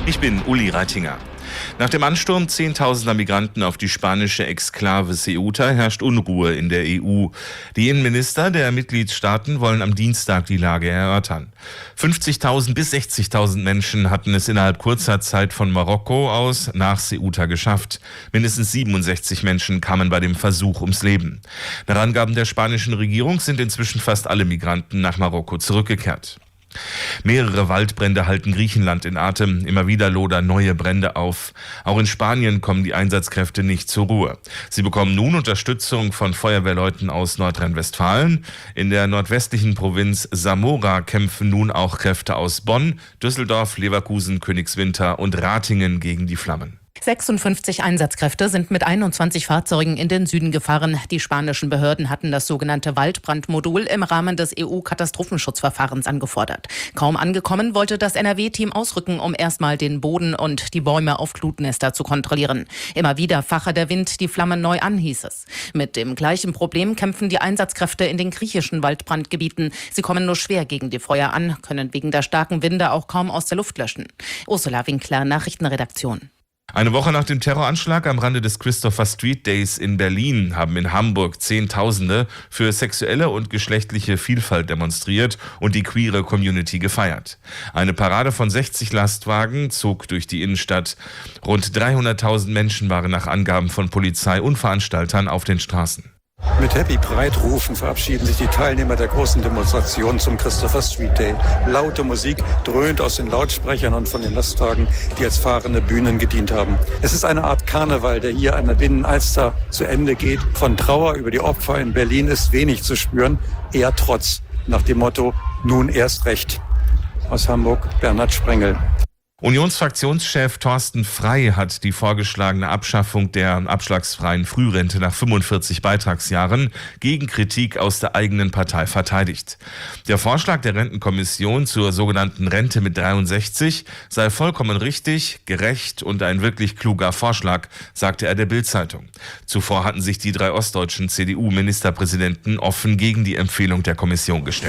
Ich bin Uli Reitinger. Nach dem Ansturm zehntausender Migranten auf die spanische Exklave Ceuta herrscht Unruhe in der EU. Die Innenminister der Mitgliedstaaten wollen am Dienstag die Lage erörtern. 50.000 bis 60.000 Menschen hatten es innerhalb kurzer Zeit von Marokko aus nach Ceuta geschafft. Mindestens 67 Menschen kamen bei dem Versuch ums Leben. Nach Angaben der spanischen Regierung sind inzwischen fast alle Migranten nach Marokko zurückgekehrt. Mehrere Waldbrände halten Griechenland in Atem. Immer wieder lodern neue Brände auf. Auch in Spanien kommen die Einsatzkräfte nicht zur Ruhe. Sie bekommen nun Unterstützung von Feuerwehrleuten aus Nordrhein-Westfalen. In der nordwestlichen Provinz Zamora kämpfen nun auch Kräfte aus Bonn, Düsseldorf, Leverkusen, Königswinter und Ratingen gegen die Flammen. 56 Einsatzkräfte sind mit 21 Fahrzeugen in den Süden gefahren. Die spanischen Behörden hatten das sogenannte Waldbrandmodul im Rahmen des EU-Katastrophenschutzverfahrens angefordert. Kaum angekommen, wollte das NRW-Team ausrücken, um erstmal den Boden und die Bäume auf Glutnester zu kontrollieren. Immer wieder fache der Wind die Flammen neu an, hieß es. Mit dem gleichen Problem kämpfen die Einsatzkräfte in den griechischen Waldbrandgebieten. Sie kommen nur schwer gegen die Feuer an, können wegen der starken Winde auch kaum aus der Luft löschen. Ursula Winkler, Nachrichtenredaktion. Eine Woche nach dem Terroranschlag am Rande des Christopher Street Days in Berlin haben in Hamburg Zehntausende für sexuelle und geschlechtliche Vielfalt demonstriert und die queere Community gefeiert. Eine Parade von 60 Lastwagen zog durch die Innenstadt. Rund 300.000 Menschen waren nach Angaben von Polizei und Veranstaltern auf den Straßen. Mit Happy Pride-Rufen verabschieden sich die Teilnehmer der großen Demonstration zum Christopher Street Day. Laute Musik dröhnt aus den Lautsprechern und von den Lastwagen, die als fahrende Bühnen gedient haben. Es ist eine Art Karneval, der hier an der Binnenalster zu Ende geht. Von Trauer über die Opfer in Berlin ist wenig zu spüren, eher Trotz. Nach dem Motto, nun erst recht. Aus Hamburg, Bernhard Sprengel. Unionsfraktionschef Thorsten Frey hat die vorgeschlagene Abschaffung der abschlagsfreien Frührente nach 45 Beitragsjahren gegen Kritik aus der eigenen Partei verteidigt. Der Vorschlag der Rentenkommission zur sogenannten Rente mit 63 sei vollkommen richtig, gerecht und ein wirklich kluger Vorschlag, sagte er der Bild-Zeitung. Zuvor hatten sich die drei ostdeutschen CDU-Ministerpräsidenten offen gegen die Empfehlung der Kommission gestellt.